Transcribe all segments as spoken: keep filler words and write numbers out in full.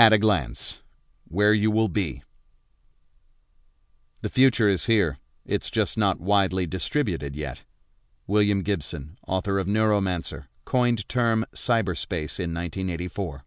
At a glance, where you will be. The future is here. It's just not widely distributed yet. William Gibson, author of Neuromancer, coined term cyberspace in nineteen eighty-four.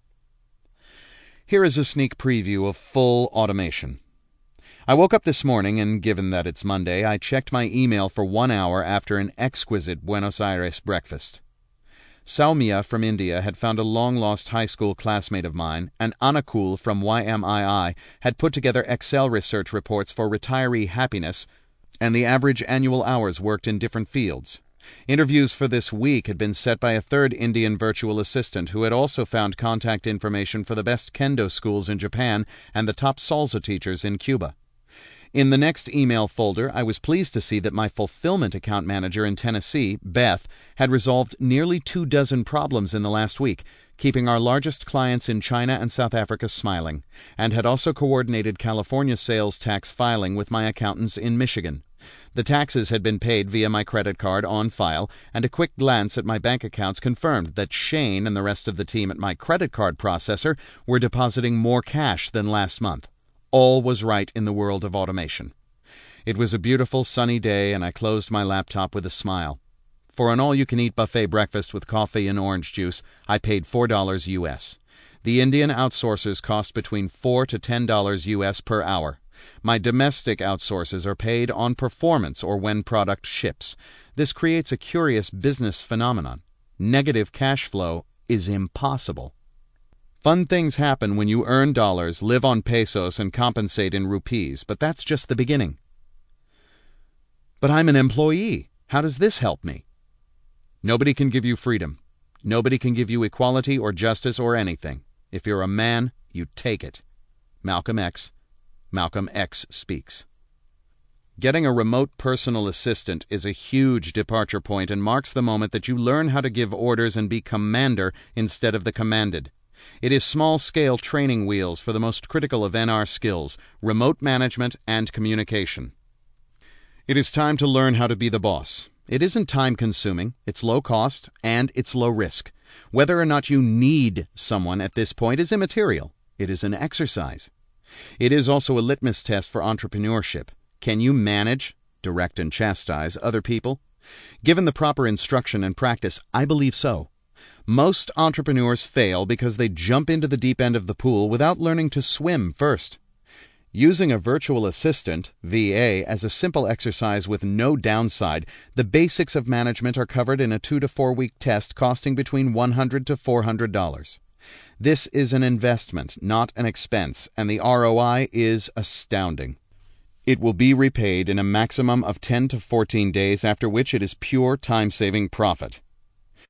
Here is a sneak preview of full automation. I woke up this morning, and given that it's Monday, I checked my email for one hour after an exquisite Buenos Aires breakfast. Soumya from India had found a long-lost high school classmate of mine, and Anakul from Y M I I had put together Excel research reports for retiree happiness and the average annual hours worked in different fields. Interviews for this week had been set by a third Indian virtual assistant who had also found contact information for the best kendo schools in Japan and the top salsa teachers in Cuba. In the next email folder, I was pleased to see that my fulfillment account manager in Tennessee, Beth, had resolved nearly two dozen problems in the last week, keeping our largest clients in China and South Africa smiling, and had also coordinated California sales tax filing with my accountants in Michigan. The taxes had been paid via my credit card on file, and a quick glance at my bank accounts confirmed that Shane and the rest of the team at my credit card processor were depositing more cash than last month. All was right in the world of automation. It was a beautiful sunny day, and I closed my laptop with a smile. For an all-you-can-eat buffet breakfast with coffee and orange juice, I paid four dollars U S. The Indian outsourcers cost between four to ten dollars U S per hour. My domestic outsources are paid on performance or when product ships. This creates a curious business phenomenon. Negative cash flow is impossible. Fun things happen when you earn dollars, live on pesos, and compensate in rupees, but that's just the beginning. But I'm an employee. How does this help me? Nobody can give you freedom. Nobody can give you equality or justice or anything. If you're a man, you take it. Malcolm X. Malcolm X speaks. Getting a remote personal assistant is a huge departure point and marks the moment that you learn how to give orders and be commander instead of the commanded. It is small-scale training wheels for the most critical of N R skills, remote management and communication. It is time to learn how to be the boss. It isn't time-consuming, it's low-cost, and it's low-risk. Whether or not you need someone at this point is immaterial. It is an exercise. It is also a litmus test for entrepreneurship. Can you manage, direct and chastise other people? Given the proper instruction and practice, I believe so. Most entrepreneurs fail because they jump into the deep end of the pool without learning to swim first. Using a virtual assistant, V A, as a simple exercise with no downside, the basics of management are covered in a two to four week test costing between one hundred to four hundred dollars. This is an investment, not an expense, and the R O I is astounding. It will be repaid in a maximum of ten to fourteen days, after which it is pure time-saving profit.